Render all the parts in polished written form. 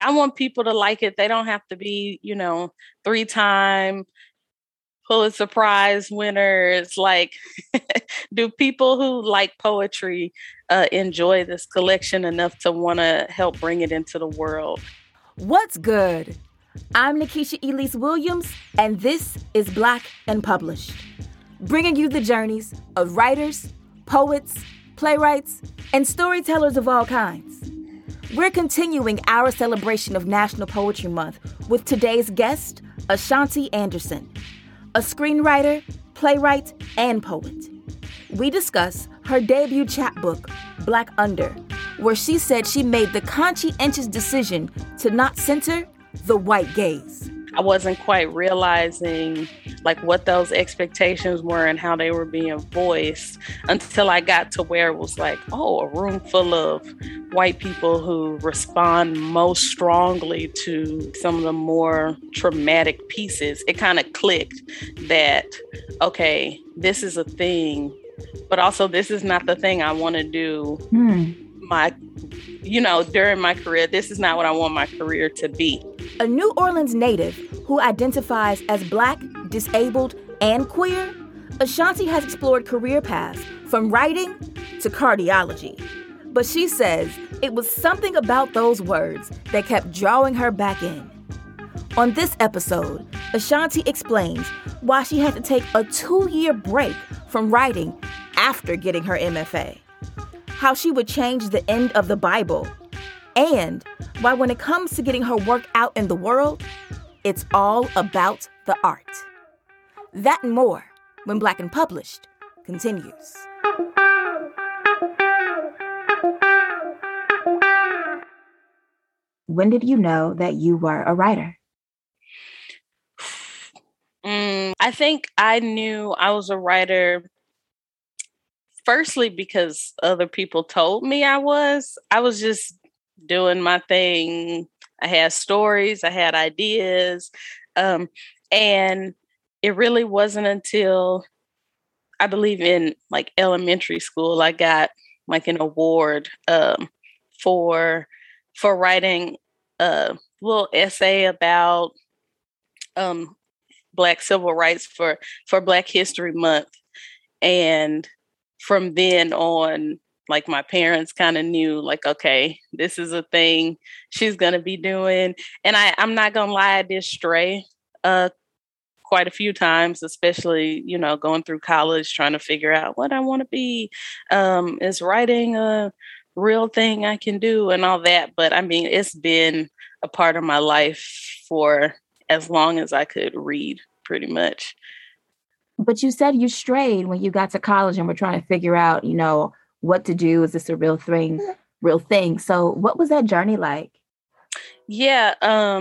I want people to like it. They don't have to be, 3-time Pulitzer Prize winners. Like, do people who like poetry enjoy this collection enough to want to help bring it into the world? What's good? I'm Nikisha Elise Williams, and this is Black and Published, bringing you the journeys of writers, poets, playwrights, and storytellers of all kinds. We're continuing our celebration of National Poetry Month with today's guest, Ashanti Anderson, a screenwriter, playwright, and poet. We discuss her debut chapbook, Black Under, where she said she made the conscientious decision to not center the white gaze. I wasn't quite realizing like what those expectations were and how they were being voiced until I got to where it was like, oh, a room full of white people who respond most strongly to some of the more traumatic pieces. It kind of clicked that, okay, this is a thing, but also this is not the thing I want to do. During my career, this is not what I want my career to be. A New Orleans native who identifies as Black, disabled, and queer, Ashanti has explored career paths from writing to cardiology. But she says it was something about those words that kept drawing her back in. On this episode, Ashanti explains why she had to take a 2-year break from writing after getting her MFA, how she would change the end of the Bible, and why when it comes to getting her work out in the world, it's all about the art. That and more when Black and Published continues. When did you know that you were a writer? I think I knew I was a writer firstly because other people told me I was. I was just doing my thing. I had stories, I had ideas. And it really wasn't until I believe in like elementary school, I got like an award for writing a little essay about Black civil rights for Black History Month. And from then on, like my parents kind of knew like, okay, this is a thing she's going to be doing. And I'm not going to lie, I did stray quite a few times, especially, going through college, trying to figure out what I want to be. Is writing a real thing I can do and all that? But I mean, it's been a part of my life for as long as I could read, pretty much. But you said you strayed when you got to college and were trying to figure out, what to do. Is this a real thing? So what was that journey like? Yeah.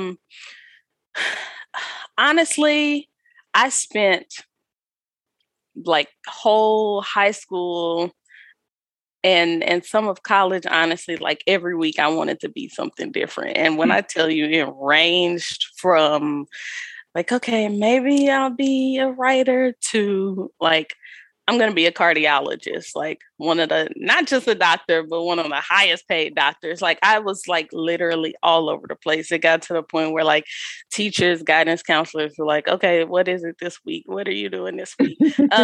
Honestly, I spent like whole high school and some of college, honestly, like every week I wanted to be something different. And when I tell you, it ranged from like, okay, maybe I'll be a writer to like, I'm going to be a cardiologist, like one of the, not just a doctor, but one of the highest paid doctors. Like I was like literally all over the place. It got to the point where like teachers, guidance counselors were like, okay, what is it this week? What are you doing this week?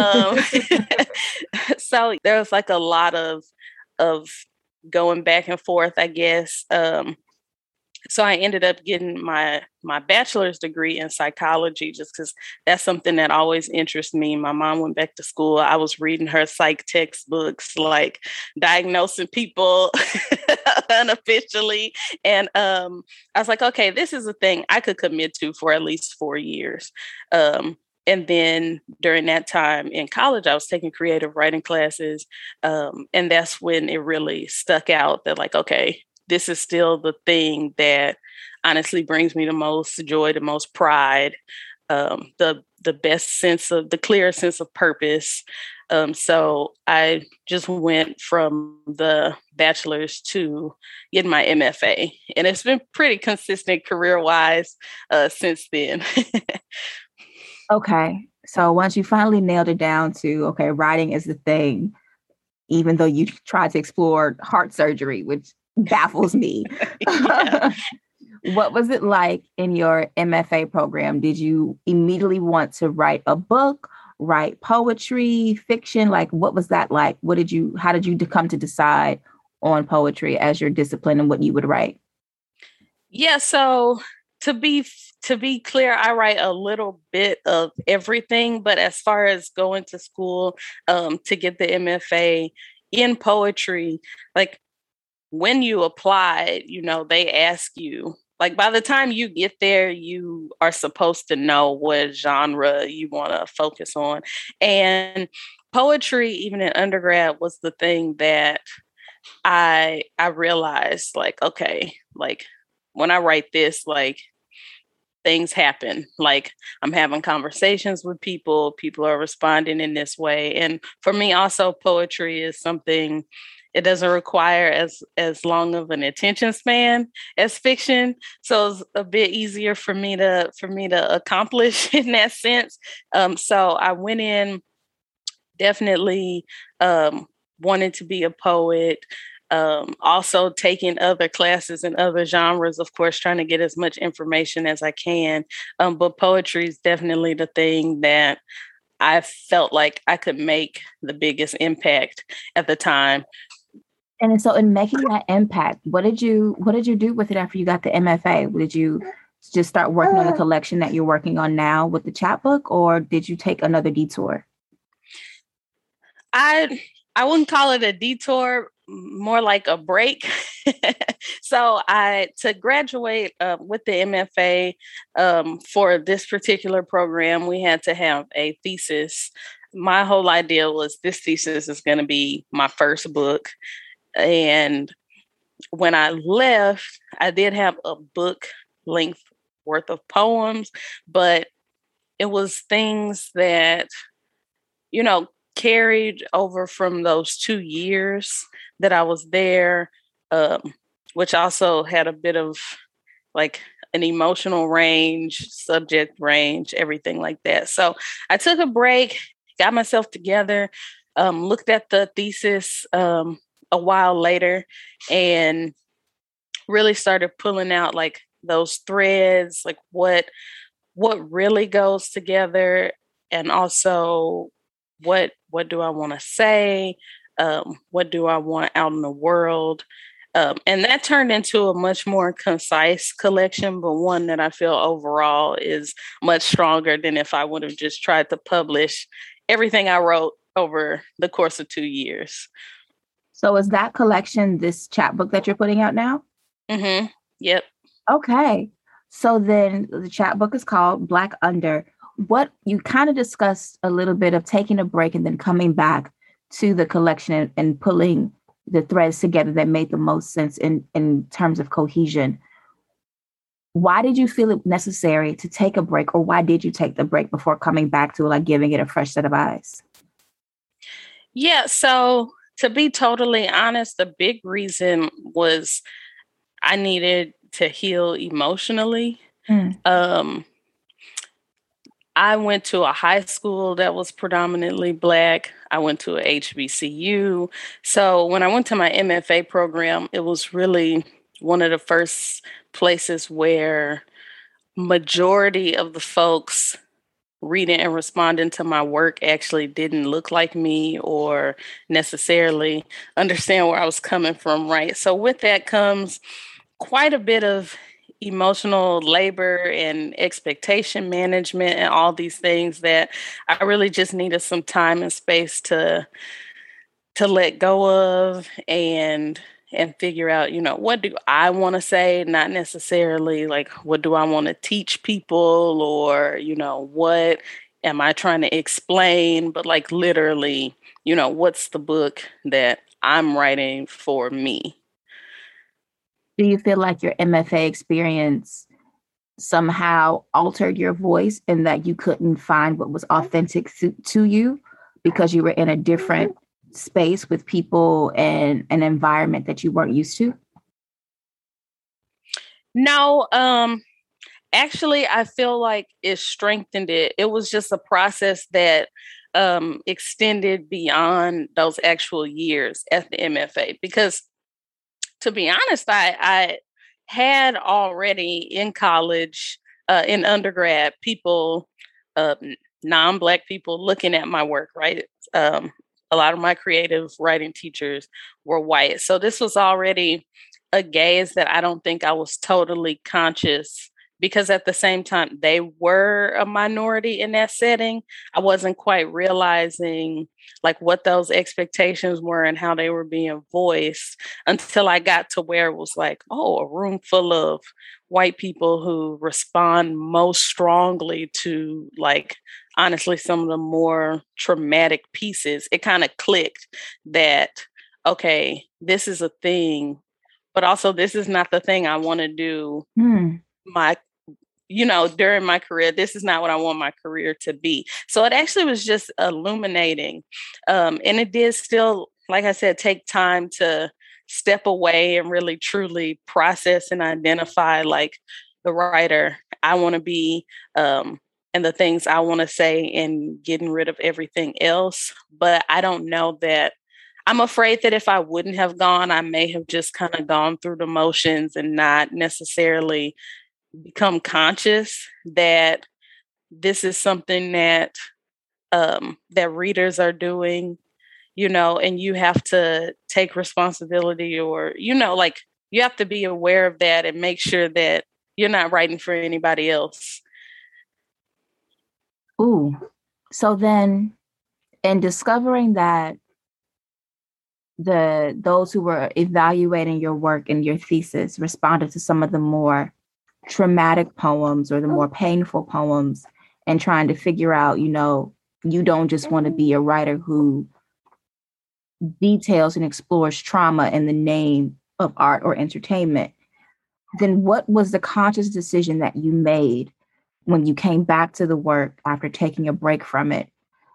So there was like a lot of going back and forth, I guess. So I ended up getting my bachelor's degree in psychology just because that's something that always interests me. My mom went back to school. I was reading her psych textbooks, like diagnosing people unofficially. And I was like, okay, this is a thing I could commit to for at least 4 years. And then during that time in college, I was taking creative writing classes. And that's when it really stuck out that like, okay, this is still the thing that honestly brings me the most joy, the most pride, the best sense of the clearest sense of purpose. So I just went from the bachelor's to getting my MFA, and it's been pretty consistent career-wise since then. Okay. So once you finally nailed it down to, okay, writing is the thing, even though you tried to explore heart surgery, which baffles me. What was it like in your MFA program? Did you immediately want to write a book, write poetry, fiction? Like, what was that like? How did you come to decide on poetry as your discipline and what you would write? Yeah, so to be clear, I write a little bit of everything, but as far as going to school to get the MFA in poetry, like when you apply, they ask you, like by the time you get there, you are supposed to know what genre you want to focus on. And poetry, even in undergrad, was the thing that I realized, like, okay, like when I write this, like things happen. Like I'm having conversations with people are responding in this way. And for me also, poetry is something, it doesn't require as long of an attention span as fiction. So it's a bit easier for me to accomplish in that sense. So I went in definitely wanting to be a poet. Also taking other classes in other genres, of course, trying to get as much information as I can. But poetry is definitely the thing that I felt like I could make the biggest impact at the time. And so in making that impact, what did you do with it after you got the MFA? Did you just start working on the collection that you're working on now with the chapbook, or did you take another detour? I wouldn't call it a detour, more like a break. So to graduate with the MFA for this particular program, we had to have a thesis. My whole idea was this thesis is going to be my first book. And when I left, I did have a book length worth of poems, but it was things that, carried over from those 2 years that I was there, which also had a bit of like an emotional range, subject range, everything like that. So I took a break, got myself together, looked at the thesis a while later, and really started pulling out like those threads, like what really goes together, and also what do I want to say? What do I want out in the world? And that turned into a much more concise collection, but one that I feel overall is much stronger than if I would have just tried to publish everything I wrote over the course of 2 years. So is that collection this chapbook that you're putting out now? Mm-hmm. Yep. Okay. So then the chapbook is called Black Under. What you kind of discussed a little bit of taking a break and then coming back to the collection and pulling the threads together that made the most sense in terms of cohesion. Why did you feel it necessary to take a break, or why did you take the break before coming back to like giving it a fresh set of eyes? Yeah. So to be totally honest, the big reason was I needed to heal emotionally. I went to a high school that was predominantly Black. I went to a HBCU. So when I went to my MFA program, it was really one of the first places where majority of the folks reading and responding to my work actually didn't look like me or necessarily understand where I was coming from, right? So with that comes quite a bit of emotional labor and expectation management and all these things that I really just needed some time and space to let go of and figure out, what do I want to say, not necessarily like what do I want to teach people, or what am I trying to explain, but like literally, what's the book that I'm writing for me. Do you feel like your MFA experience somehow altered your voice and that you couldn't find what was authentic to you because you were in a different space with people and an environment that you weren't used to? No, actually, I feel like it strengthened it. It was just a process that extended beyond those actual years at the MFA, because to be honest, I had already in college, in undergrad, people, uh, non-Black people looking at my work, right? A lot of my creative writing teachers were white. So this was already a gaze that I don't think I was totally conscious, because at the same time they were a minority in that setting. I wasn't quite realizing like what those expectations were and how they were being voiced until I got to where it was like, oh, a room full of white people who respond most strongly to, like, honestly, some of the more traumatic pieces. It kind of clicked that, okay, this is a thing, but also this is not the thing I want to do. My, during my career, this is not what I want my career to be. So it actually was just illuminating. And it did still, like I said, take time to step away and really truly process and identify like the writer I want to be, and the things I want to say, and getting rid of everything else. But I don't know that, I'm afraid that if I wouldn't have gone, I may have just kind of gone through the motions and not necessarily become conscious that this is something that that readers are doing, and you have to take responsibility, or like you have to be aware of that and make sure that you're not writing for anybody else. Ooh. So then, in discovering that those who were evaluating your work and your thesis responded to some of the more traumatic poems or the more painful poems, and trying to figure out, you don't just want to be a writer who details and explores trauma in the name of art or entertainment, then what was the conscious decision that you made when you came back to the work after taking a break from it,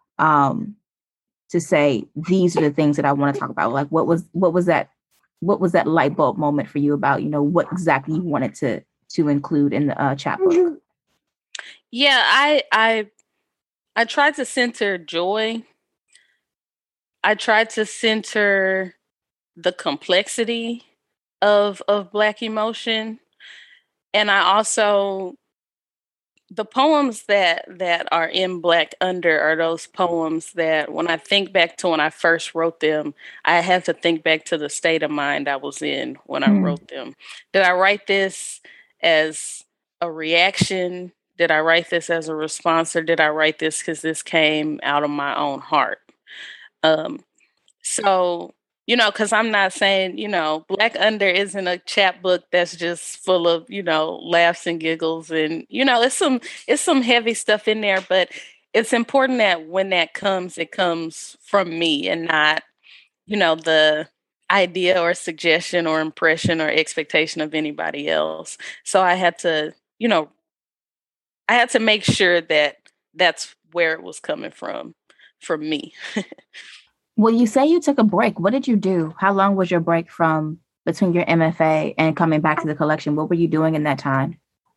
to say, these are the things that I want to talk about? Like, what was that light bulb moment for you about, what exactly you wanted to include in the chapbook? Yeah, I tried to center joy. I tried to center the complexity of Black emotion. And I also, the poems that are in Black Under are those poems that when I think back to when I first wrote them, I had to think back to the state of mind I was in when I wrote them. Did I write this as a reaction? Did I write this as a response, or did I write this because this came out of my own heart? So, because I'm not saying, Black Under isn't a chapbook that's just full of, laughs and giggles, and, it's some heavy stuff in there, but it's important that when that comes, it comes from me and not, the idea or suggestion or impression or expectation of anybody else. So I had to, make sure that that's where it was coming from me. Well, you say you took a break. What did you do? How long was your break from between your MFA and coming back to the collection? What were you doing in that time?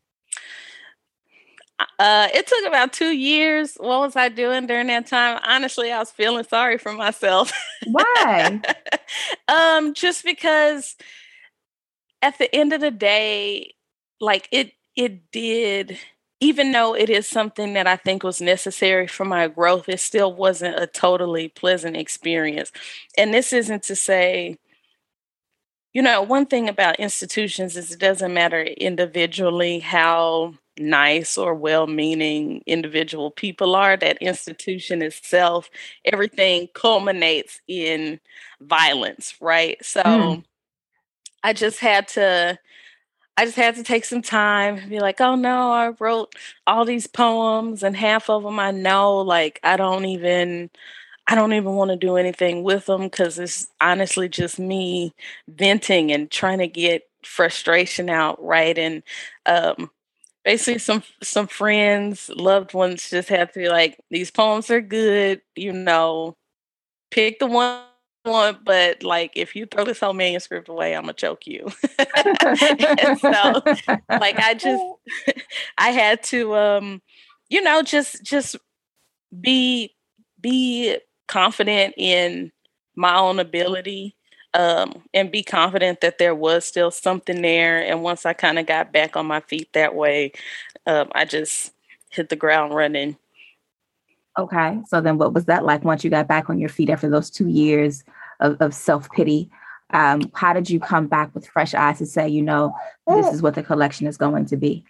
It took about 2 years. What was I doing during that time? Honestly, I was feeling sorry for myself. Why? Just because at the end of the day, like it did, even though it is something that I think was necessary for my growth, it still wasn't a totally pleasant experience. And this isn't to say, one thing about institutions is it doesn't matter individually how nice or well-meaning individual people are. That institution itself, everything culminates in violence, right? So I just had to take some time and be like, oh no, I wrote all these poems and half of them I know, like I don't even want to do anything with them, because it's honestly just me venting and trying to get frustration out, right? And basically some friends, loved ones just had to be like, these poems are good, pick the one you want, but like if you throw this whole manuscript away, I'm gonna choke you. And so like I had to just be confident in my own ability, and be confident that there was still something there. And once I kind of got back on my feet that way, I just hit the ground running. Okay. So then what was that like once you got back on your feet after those 2 years of self-pity? How did you come back with fresh eyes to say, this is what the collection is going to be?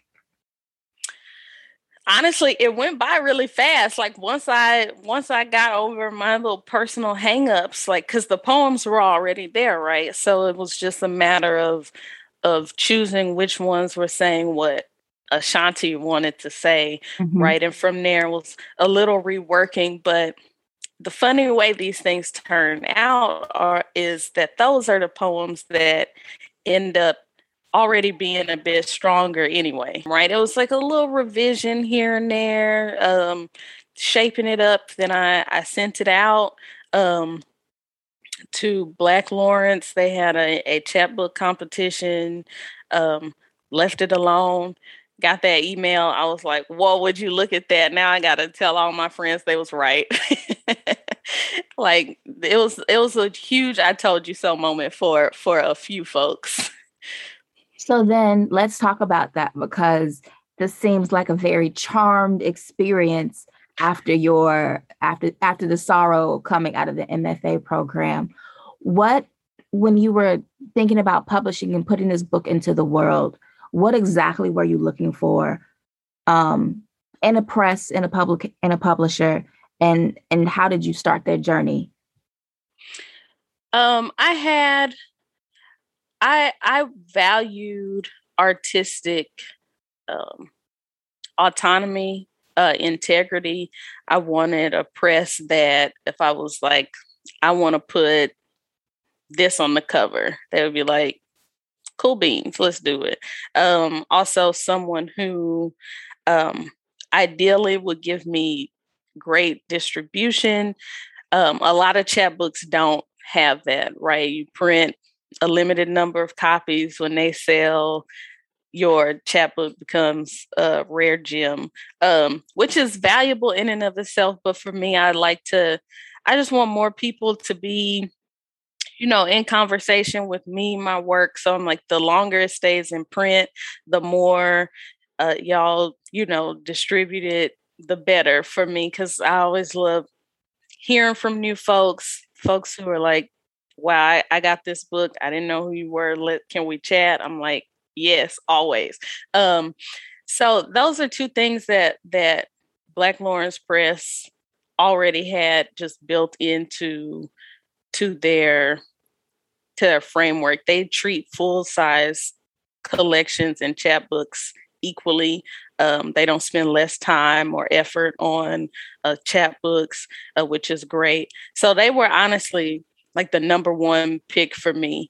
Honestly, it went by really fast. Like once I got over my little personal hangups, like because the poems were already there, right? So it was just a matter of choosing which ones were saying what Ashanti wanted to say, right? And from there was a little reworking. But the funny way these things turn out is that those are the poems that end up already being a bit stronger anyway, right? It was like a little revision here and there, shaping it up. Then I sent it out to Black Lawrence. They had a chapbook competition, left it alone. Got that email. I was like, whoa, would you look at that? Now I got to tell all my friends they was right. Like it was a huge I told you so moment for a few folks. So then let's talk about that, because this seems like a very charmed experience after the sorrow coming out of the MFA program. When you were thinking about publishing and putting this book into the world, what exactly were you looking for in a press, in a publisher, and how did you start their journey? I valued artistic autonomy, integrity. I wanted a press that if I was like, I want to put this on the cover, they would be like, cool beans, let's do it. Also someone who ideally would give me great distribution. A lot of chapbooks don't have that, right? You print a limited number of copies. When they sell, your chapbook becomes a rare gem, which is valuable in and of itself. But for me, I just want more people to be, in conversation with me, my work. So I'm like, the longer it stays in print, the more y'all, distribute it, the better for me. Cause I always love hearing from new folks who are like, wow, I got this book. I didn't know who you were. Can we chat? I'm like, yes, always. So those are two things that Black Lawrence Press already had just built into their framework. They treat full-size collections and chapbooks equally. They don't spend less time or effort on chapbooks, which is great. So they were honestly like the number one pick for me.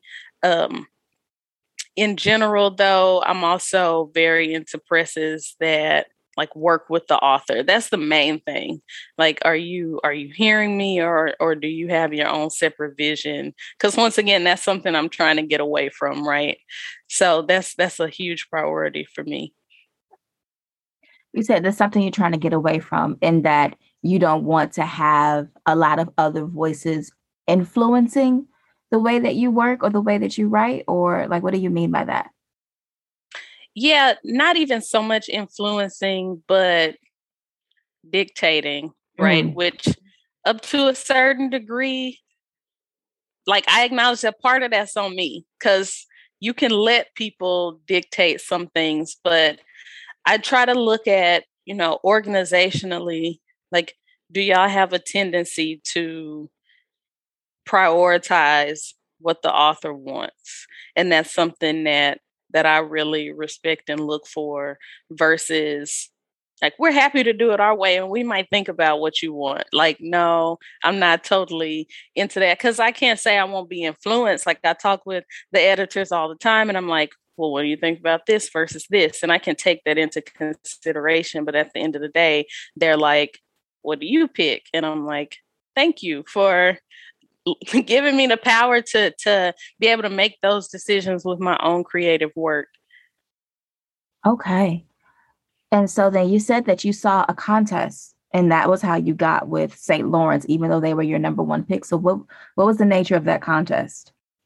In general, though, I'm also very into presses that like work with the author. That's the main thing. Like, are you hearing me, or do you have your own separate vision? Because once again, that's something I'm trying to get away from, right? So that's a huge priority for me. You said there's something you're trying to get away from, in that you don't want to have a lot of other voices influencing the way that you work or the way that you write, or like, what do you mean by that? Yeah, not even so much influencing, but dictating, right? Which up to a certain degree, like I acknowledge that part of that's on me, because you can let people dictate some things, but I try to look at, organizationally, like, do y'all have a tendency to prioritize what the author wants? And that's something that I really respect and look for, versus like, we're happy to do it our way and we might think about what you want. Like, no, I'm not totally into that, because I can't say I won't be influenced. Like, I talk with the editors all the time and I'm like, well, what do you think about this versus this? And I can take that into consideration. But at the end of the day, they're like, what do you pick? And I'm like, thank you for giving me the power to be able to make those decisions with my own creative work. Okay. And so then you said that you saw a contest, and that was how you got with St. Lawrence, even though they were your number one pick. So what was the nature of that contest?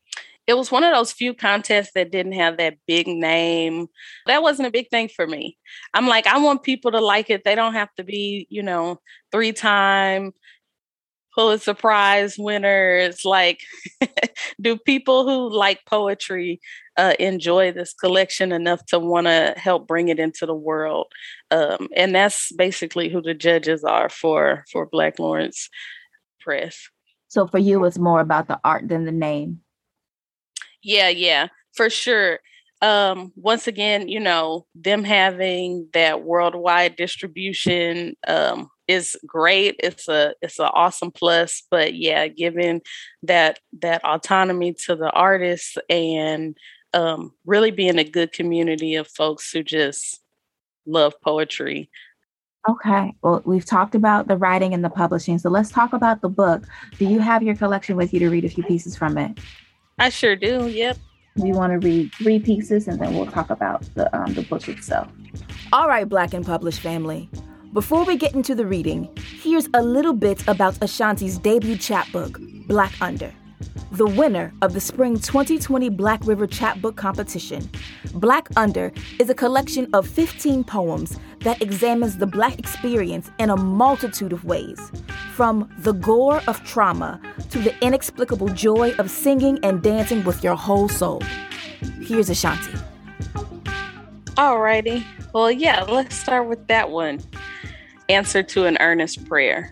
it was one of those few contests that didn't have that big name. That wasn't a big thing for me. I'm like, I want people to like it. They don't have to be, 3-time Pulitzer Prize winners. Like, do people who like poetry enjoy this collection enough to want to help bring it into the world? And that's basically who the judges are for Black Lawrence Press. So for you, it's more about the art than the name. Yeah, for sure. Once again, them having that worldwide distribution is great. It's an awesome plus. But yeah, giving that autonomy to the artists and really being a good community of folks who just love poetry. Okay. Well, we've talked about the writing and the publishing. So let's talk about the book. Do you have your collection with you to read a few pieces from it? I sure do. Yep. We want to read 3 pieces and then we'll talk about the book itself. All right, Black and Published family. Before we get into the reading, here's a little bit about Ashanti's debut chapbook, Black Under. The winner of the Spring 2020 Black River Chapbook Competition, Black Under is a collection of 15 poems that examines the Black experience in a multitude of ways, from the gore of trauma to the inexplicable joy of singing and dancing with your whole soul. Here's Ashanti. Alrighty. Well, yeah, let's start with that one. Answer to an earnest prayer.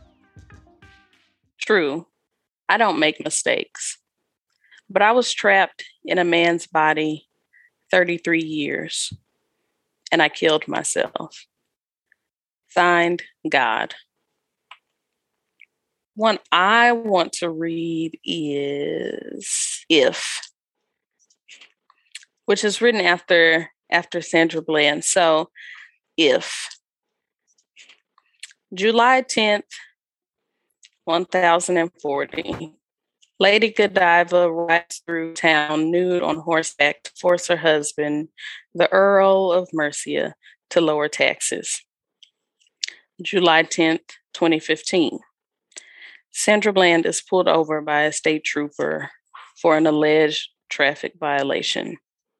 True. I don't make mistakes, but I was trapped in a man's body 33 years, and I killed myself. Signed, God. One I want to read is If, which is written after Sandra Bland. So, If. July 10th, 1040. Lady Godiva rides through town nude on horseback to force her husband, the Earl of Mercia, to lower taxes. July 10th, 2015. Sandra Bland is pulled over by a state trooper for an alleged traffic violation.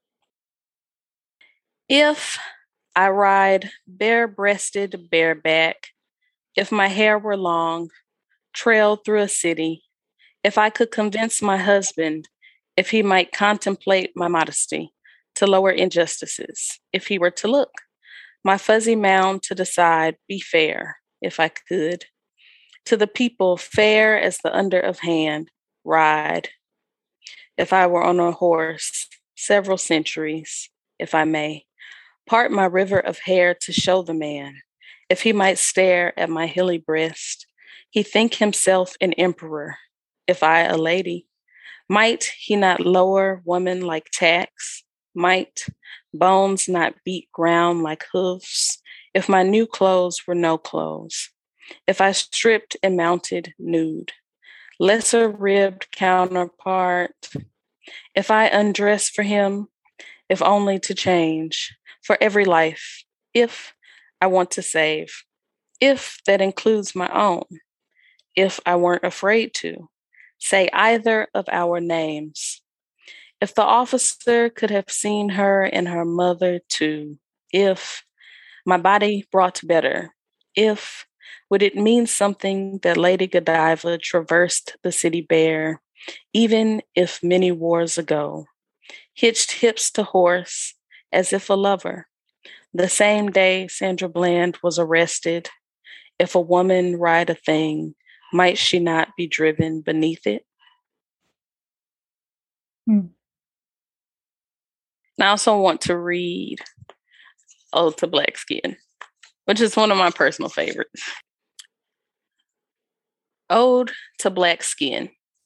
If I ride bare-breasted, bareback, if my hair were long, trail through a city, if I could convince my husband, if he might contemplate my modesty, to lower injustices, if he were to look, my fuzzy mound to decide, be fair, if I could, to the people fair as the under of hand, ride, if I were on a horse, several centuries, if I may, part my river of hair to show the man, if he might stare at my hilly breast, he think himself an emperor, if I a lady. Might he not lower woman like tax? Might bones not beat ground like hoofs? If my new clothes were no clothes, if I stripped and mounted nude, lesser ribbed counterpart, if I undress for him, if only to change, for every life, if I want to save, if that includes my own, if I weren't afraid to say either of our names, if the officer could have seen her and her mother too, if my body brought better, if would it mean something that Lady Godiva traversed the city bare, even if many wars ago, hitched hips to horse as if a lover, the same day Sandra Bland was arrested, if a woman ride a thing, might she not be driven beneath it? I also want to read Ode to Black Skin, which is one of my personal favorites. Ode to Black Skin.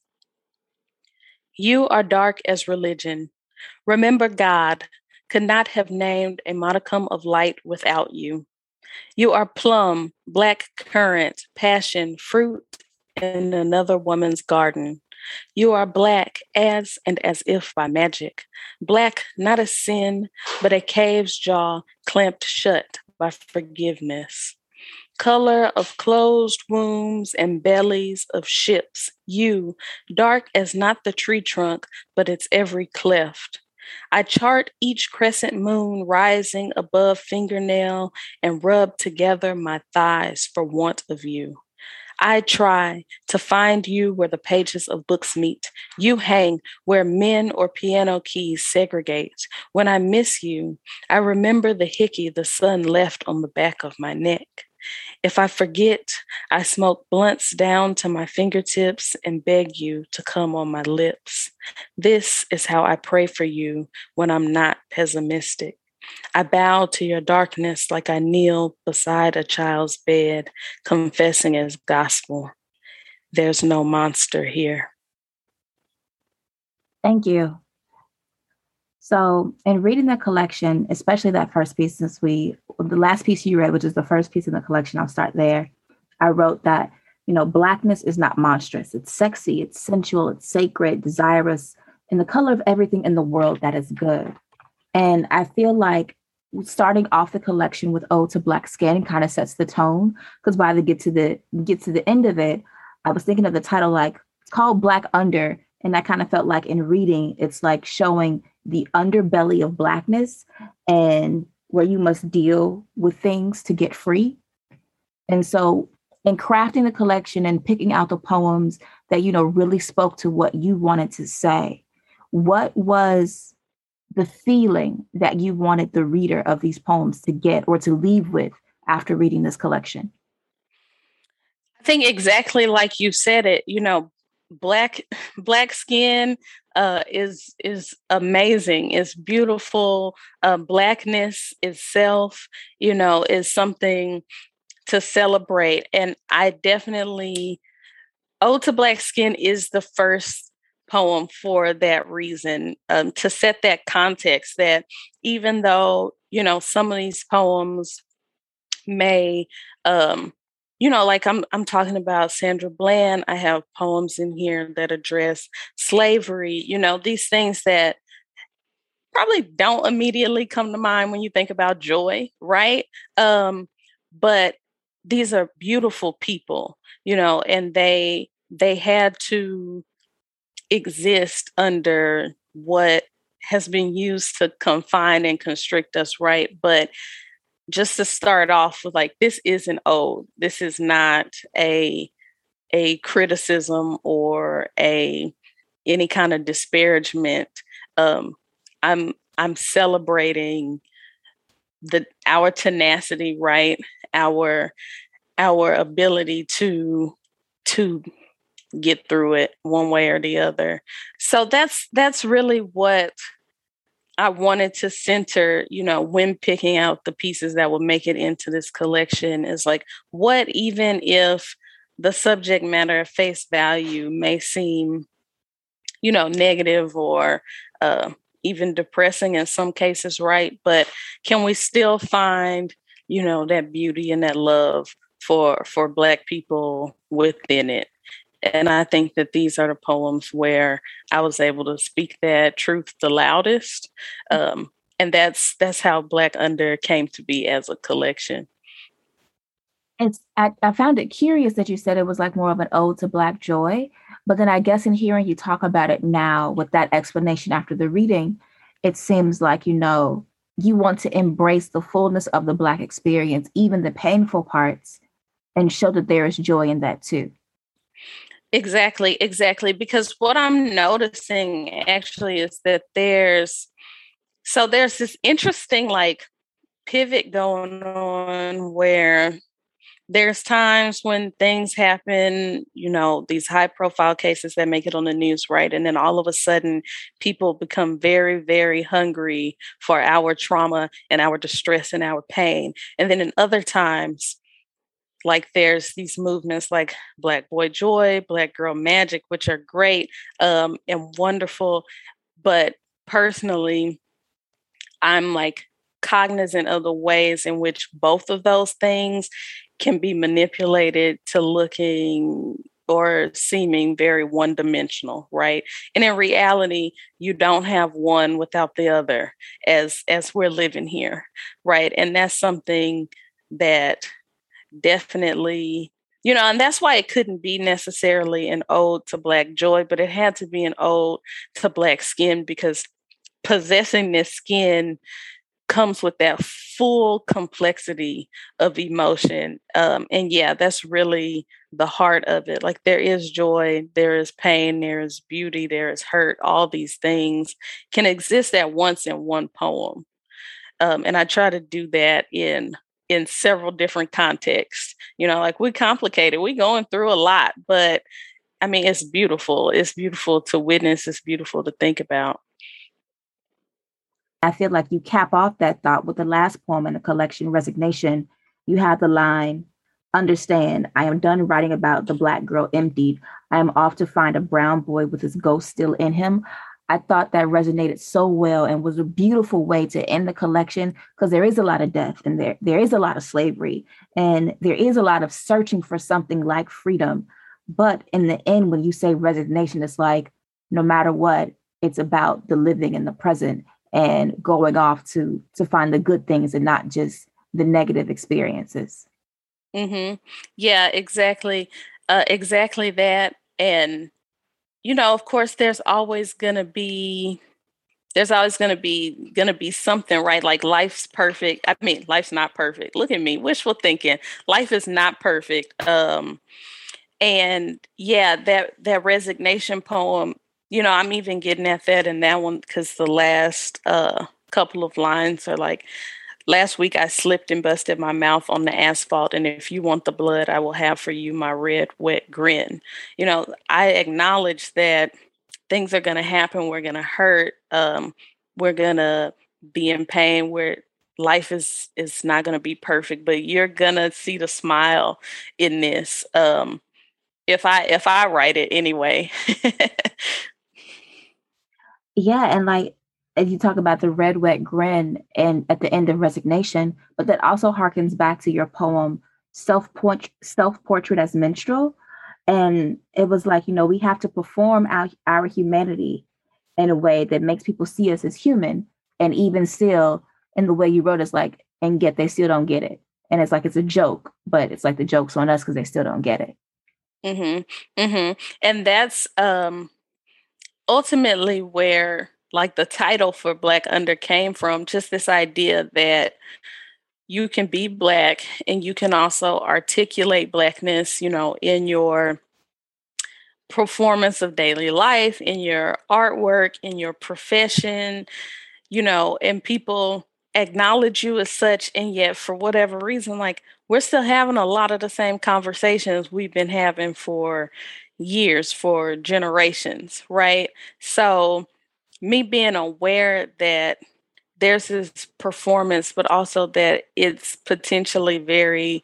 You are dark as religion. Remember, God could not have named a modicum of light without you. You are plum, black currant, passion, fruit in another woman's garden. You are black as and as if by magic. Black, not a sin, but a cave's jaw clamped shut by forgiveness. color of closed wombs and bellies of ships, you, dark as not the tree trunk, but its every cleft. I chart each crescent moon rising above fingernail and rub together my thighs for want of you. I try to find you where the pages of books meet. You hang where men or piano keys segregate. When I miss you, I remember the hickey the sun left on the back of my neck. If I forget, I smoke blunts down to my fingertips and beg you to come on my lips. This is how I pray for you when I'm not pessimistic. I bow to your darkness like I kneel beside a child's bed, confessing as gospel. There's no monster here. Thank you. So in reading the collection, especially that first piece, the last piece you read, which is the first piece in the collection, I'll start there. I wrote that, Blackness is not monstrous. It's sexy, it's sensual, it's sacred, desirous, and the color of everything in the world that is good. And I feel like starting off the collection with Ode to Black Skin kind of sets the tone, because by the get to the end of it, I was thinking of the title, like it's called Black Under. And I kind of felt like in reading, it's like showing the underbelly of Blackness and where you must deal with things to get free. And so in crafting the collection and picking out the poems that, really spoke to what you wanted to say, what was the feeling that you wanted the reader of these poems to get or to leave with after reading this collection? I think exactly like you said it, black skin is amazing. It's beautiful. Blackness itself, is something to celebrate. And I definitely, Ode to Black Skin is the first poem for that reason, to set that context that even though, some of these poems may, like I'm talking about Sandra Bland, I have poems in here that address slavery, these things that probably don't immediately come to mind when you think about joy, right? But these are beautiful people, and they had to exist under what has been used to confine and constrict us, right? But just to start off with, like, this is an ode. This is not a criticism or any kind of disparagement. I'm celebrating our tenacity, right? Our ability to get through it one way or the other. So that's really what I wanted to center, when picking out the pieces that would make it into this collection, is like, what even if the subject matter at face value may seem, negative or even depressing in some cases, right? But can we still find, that beauty and that love for Black people within it? And I think that these are the poems where I was able to speak that truth the loudest. And that's how Black Under came to be as a collection. I found it curious that you said it was like more of an ode to Black joy. But then I guess in hearing you talk about it now with that explanation after the reading, it seems like, you want to embrace the fullness of the Black experience, even the painful parts, and show that there is joy in that too. Exactly. Because what I'm noticing actually is that there's this interesting like pivot going on where there's times when things happen, these high profile cases that make it on the news, right? And then all of a sudden people become very, very hungry for our trauma and our distress and our pain. And then in other times, like there's these movements like Black Boy Joy, Black Girl Magic, which are great and wonderful. But personally, I'm like cognizant of the ways in which both of those things can be manipulated to looking or seeming very one-dimensional, right? And in reality, you don't have one without the other as we're living here, right? And that's something that definitely, and that's why it couldn't be necessarily an ode to Black joy, but it had to be an ode to Black skin, because possessing this skin comes with that full complexity of emotion. And yeah, that's really the heart of it. Like, there is joy, there is pain, there is beauty, there is hurt. All these things can exist at once in one poem. And I try to do that in several different contexts. Like, we complicated, we going through a lot, but I mean, it's beautiful. It's beautiful to witness. It's beautiful to think about. I feel like you cap off that thought with the last poem in the collection, Resignation. You have the line, understand, I am done writing about the Black girl emptied. I am off to find a brown boy with his ghost still in him. I thought that resonated so well and was a beautiful way to end the collection, because there is a lot of death and there is a lot of slavery and there is a lot of searching for something like freedom. But in the end, when you say resignation, it's like, no matter what, it's about the living in the present and going off to find the good things and not just the negative experiences. Mm-hmm. Yeah, exactly. Exactly that. And, of course, there's always going to be something, right? Like, life's perfect. I mean, life's not perfect. Look at me, wishful thinking. Life is not perfect. And yeah, that resignation poem, I'm even getting at that in that one, because the last couple of lines are like, last week I slipped and busted my mouth on the asphalt, and if you want the blood, I will have for you my red, wet grin. I acknowledge that things are going to happen. We're going to hurt. We're going to be in pain. Life is not going to be perfect, but you're going to see the smile in this. If I write it anyway. Yeah, and like, if you talk about the red wet grin and at the end of Resignation, but that also harkens back to your poem Self-Portrait as Minstrel. And it was like, we have to perform our humanity in a way that makes people see us as human. And even still, in the way you wrote, it's like, and yet they still don't get it. And it's like, it's a joke, but it's like the joke's on us because they still don't get it. Mm-hmm. Mm-hmm. And that's ultimately where, like, the title for Black Under came from. Just this idea that you can be Black and you can also articulate Blackness, in your performance of daily life, in your artwork, in your profession, and people acknowledge you as such. And yet, for whatever reason, like, we're still having a lot of the same conversations we've been having for years, for generations, right? So, me being aware that there's this performance, but also that it's potentially very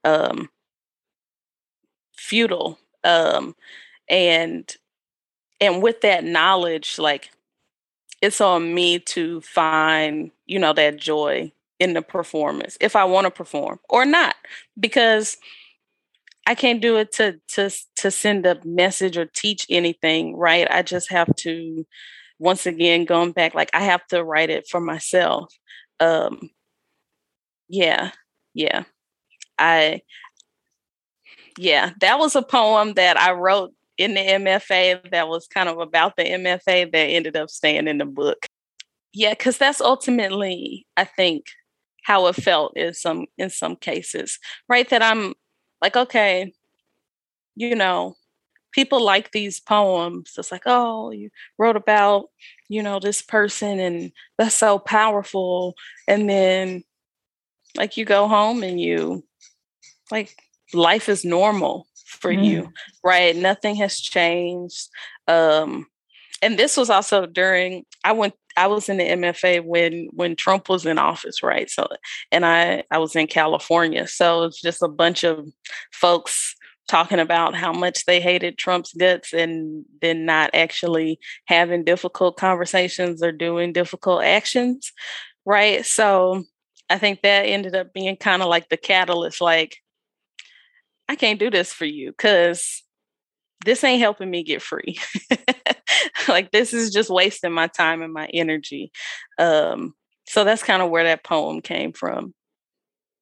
futile. And with that knowledge, like, it's on me to find, that joy in the performance, if I want to perform or not, because I can't do it to send a message or teach anything, right? I just have to, once again, going back, like, I have to write it for myself. Um, yeah, yeah. I Yeah, that was a poem that I wrote in the MFA that was kind of about the MFA that ended up staying in the book. Yeah, because that's ultimately, I think, how it felt in some cases, right? That I'm like, okay, people like these poems. It's like, oh, you wrote about, this person, and that's so powerful. And then, like, you go home and like, life is normal for you, right? Nothing has changed. And this was also during, I was in the MFA when Trump was in office, right? So, and I was in California. So it's just a bunch of folks talking about how much they hated Trump's guts and then not actually having difficult conversations or doing difficult actions, right? So I think that ended up being kind of like the catalyst, like, I can't do this for you because this ain't helping me get free. Like, this is just wasting my time and my energy. So that's kind of where that poem came from.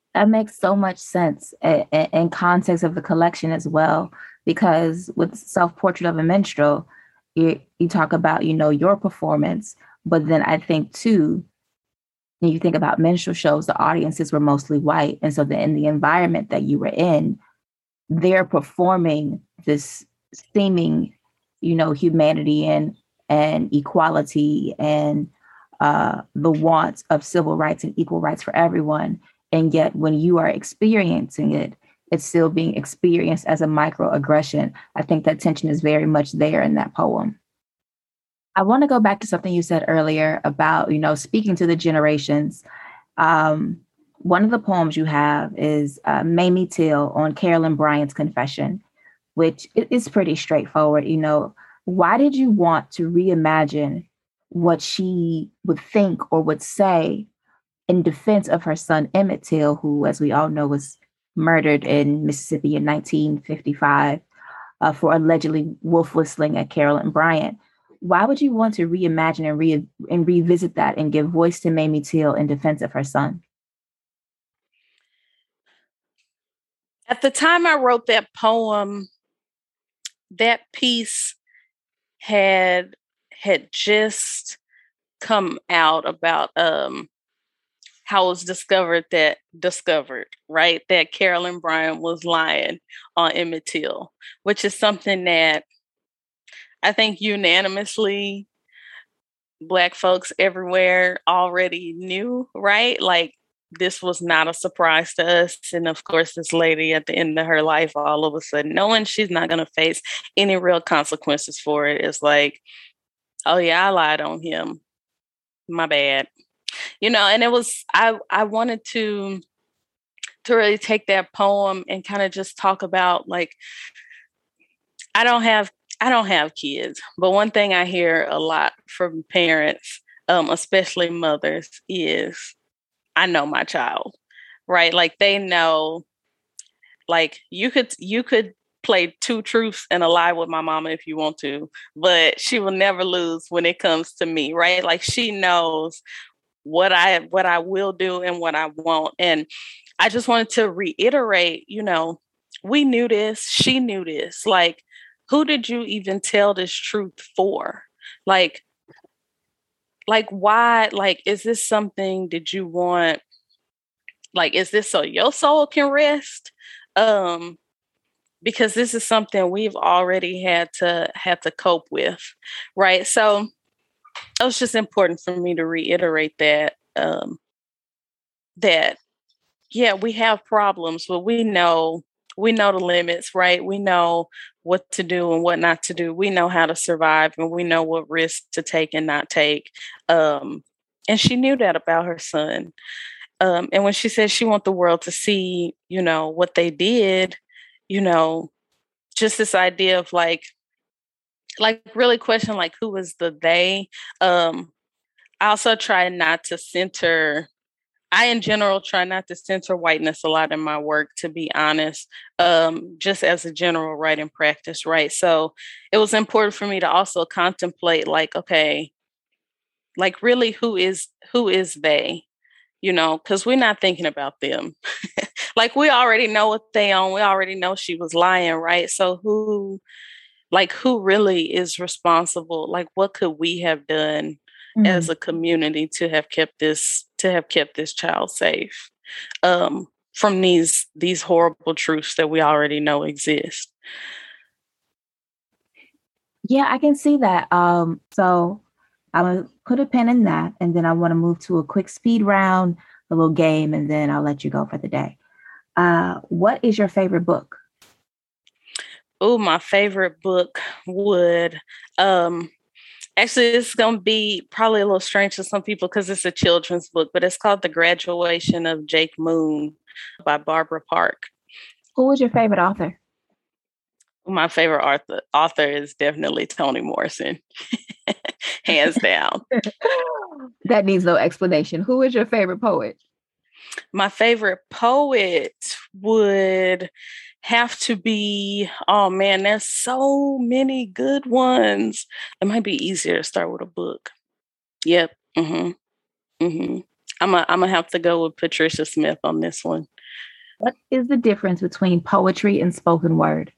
That makes so much sense in context of the collection as well, because with Self-Portrait of a Minstrel, you talk about, your performance, but then I think too, when you think about minstrel shows, the audiences were mostly white. And so in the environment that you were in, they're performing this seeming, humanity and equality and the wants of civil rights and equal rights for everyone. And yet when you are experiencing it, it's still being experienced as a microaggression. I think that tension is very much there in that poem. I want to go back to something you said earlier about, speaking to the generations. One of the poems you have is Mamie Till on Carolyn Bryant's Confession, which is pretty straightforward. Why did you want to reimagine what she would think or would say in defense of her son, Emmett Till, who, as we all know, was murdered in Mississippi in 1955 for allegedly wolf whistling at Carolyn Bryant? Why would you want to reimagine and revisit that and give voice to Mamie Till in defense of her son? At the time I wrote that poem, that piece had just come out about how it was discovered, right, that Carolyn Bryant was lying on Emmett Till, which is something that I think unanimously Black folks everywhere already knew, right? Like, this was not a surprise to us. And of course, this lady at the end of her life, all of a sudden, knowing she's not going to face any real consequences for it, is like, oh yeah, I lied on him. My bad. And it was, I wanted to really take that poem and kind of just talk about, like, I don't have kids, but one thing I hear a lot from parents, especially mothers, is I know my child, right? Like, they know, like, you could play two truths and a lie with my mama if you want to, but she will never lose when it comes to me, right? Like, she knows what I will do and what I won't. And I just wanted to reiterate, we knew this, she knew this. Like, who did you even tell this truth for? Like why? Like, is this something, did you want, like, is this so your soul can rest? Because this is something we've already had to cope with, right? So it was just important for me to reiterate that, that yeah, we have problems, but we know the limits, right? We know what to do and what not to do. We know how to survive, and we know what risks to take and not take. And she knew that about her son. And when she said she want the world to see, what they did, just this idea of like really question, like, who was the they? I also try not to center, I in general try not to center whiteness a lot in my work, to be honest, just as a general writing practice, right? So it was important for me to also contemplate, like, okay, like, really, who is they? Because we're not thinking about them. Like, we already know what they own. We already know she was lying, right? So who really is responsible? Like, what could we have done as a community to have kept this child safe from these horrible truths that we already know exist? Yeah, I can see that. So I'm gonna put a pin in that, and then I want to move to a quick speed round, a little game, and then I'll let you go for the day. What is your favorite book? Oh, my favorite book would actually, it's going to be probably a little strange to some people because it's a children's book, but it's called The Graduation of Jake Moon by Barbara Park. Who was your favorite author? My favorite author is definitely Toni Morrison, hands down. That needs no explanation. Who is your favorite poet? My favorite poet would have to be, oh man, there's so many good ones. It might be easier to start with a book. Yep. I'm gonna have to go with Patricia Smith on this one. What is the difference between poetry and spoken word?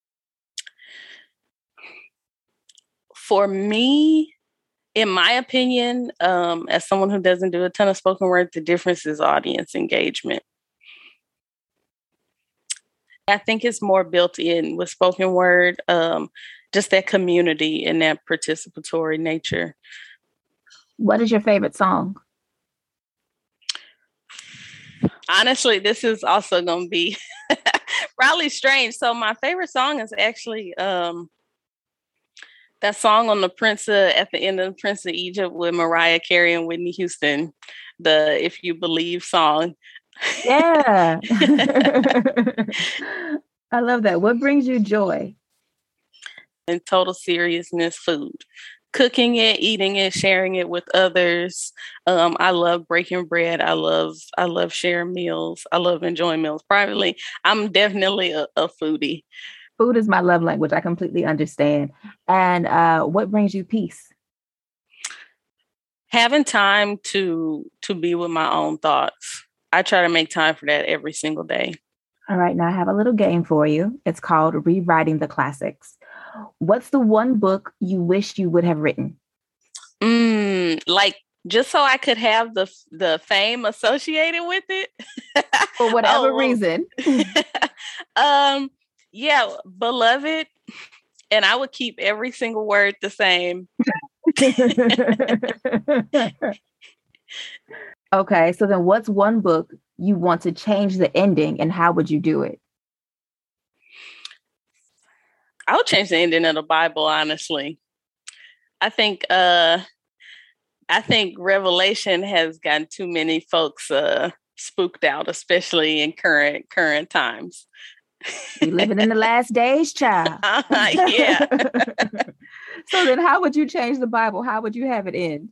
For me, in my opinion, as someone who doesn't do a ton of spoken word, the difference is audience engagement. I think it's more built in with spoken word, just that community and that participatory nature. What is your favorite song? Honestly, this is also going to be probably strange. So my favorite song is actually that song on at the end of the Prince of Egypt with Mariah Carey and Whitney Houston, the If You Believe song. Yeah. I love that. What brings you joy? In total seriousness, food. Cooking it, eating it, sharing it with others. I love breaking bread. I love sharing meals. I love enjoying meals privately. I'm definitely a foodie. Food is my love language. I completely understand. And what brings you peace? Having time to be with my own thoughts. I try to make time for that every single day. All right. Now I have a little game for you. It's called Rewriting the Classics. What's the one book you wish you would have written? Like just so I could have the fame associated with it. For whatever reason. Yeah, Beloved. And I would keep every single word the same. Okay, so then what's one book you want to change the ending and how would you do it? I would change the ending of the Bible, honestly. I think Revelation has gotten too many folks spooked out, especially in current times. You're living in the last days, child. Yeah. So then how would you change the Bible? How would you have it end?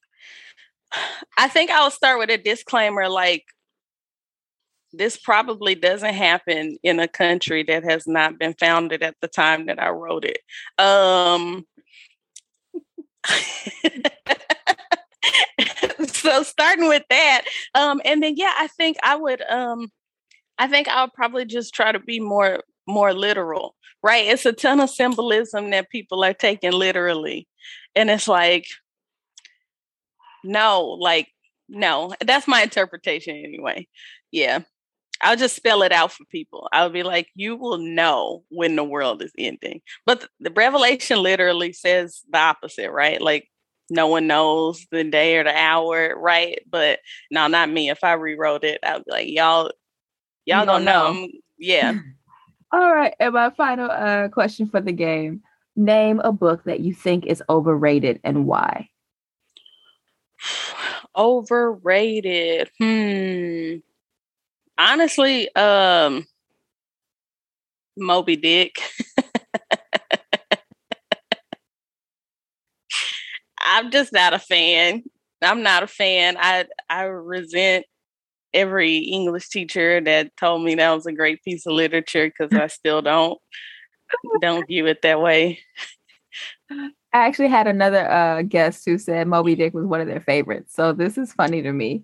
I think I'll start with a disclaimer like, this probably doesn't happen in a country that has not been founded at the time that I wrote it. So starting with that, and then I think I would probably just try to be more literal, right? It's a ton of symbolism that people are taking literally, and it's like, no, that's my interpretation anyway. Yeah. I'll just spell it out for people. I'll be like, you will know when the world is ending. But the Revelation literally says the opposite, right? Like, no one knows the day or the hour, right? But no, not me. If I rewrote it, I'd be like, y'all don't know. Yeah. All right. And my final question for the game. Name a book that you think is overrated and why. Overrated. Honestly, Moby Dick. I'm just not a fan. I'm not a fan. I resent every English teacher that told me that was a great piece of literature because I still don't view it that way. I actually had another guest who said Moby Dick was one of their favorites. So this is funny to me.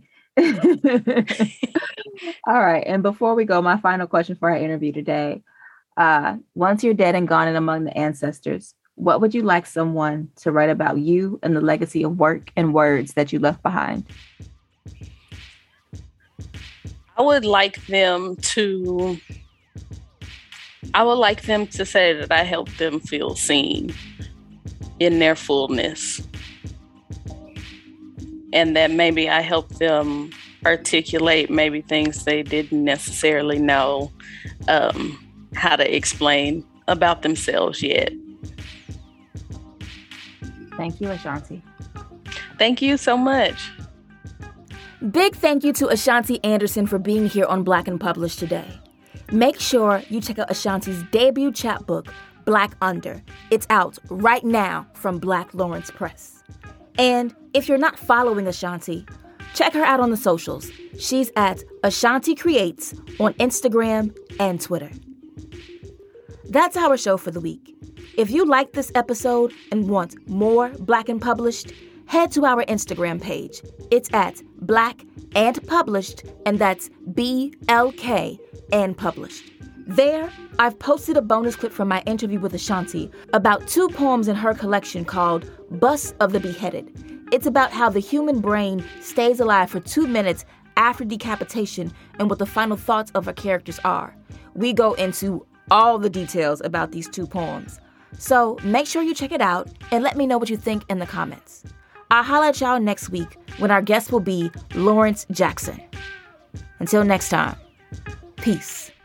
All right. And before we go, my final question for our interview today. Once you're dead and gone and among the ancestors, what would you like someone to write about you and the legacy of work and words that you left behind? I would like them to say that I helped them feel seen in their fullness. And that maybe I helped them articulate maybe things they didn't necessarily know how to explain about themselves yet. Thank you, Ashanti. Thank you so much. Big thank you to Ashanti Anderson for being here on Black and Published today. Make sure you check out Ashanti's debut chapbook, Black Under. It's out right now from Black Lawrence Press. And if you're not following Ashanti, check her out on the socials. She's at Ashanti Creates on Instagram and Twitter. That's our show for the week. If you liked this episode and want more Black and Published, head to our Instagram page. It's at Black and Published, and that's BLK and Published. There, I've posted a bonus clip from my interview with Ashanti about 2 poems in her collection called Bust of the Beheaded. It's about how the human brain stays alive for 2 minutes after decapitation and what the final thoughts of her characters are. We go into all the details about these 2 poems. So make sure you check it out and let me know what you think in the comments. I'll holler at y'all next week when our guest will be Lawrence Jackson. Until next time, peace.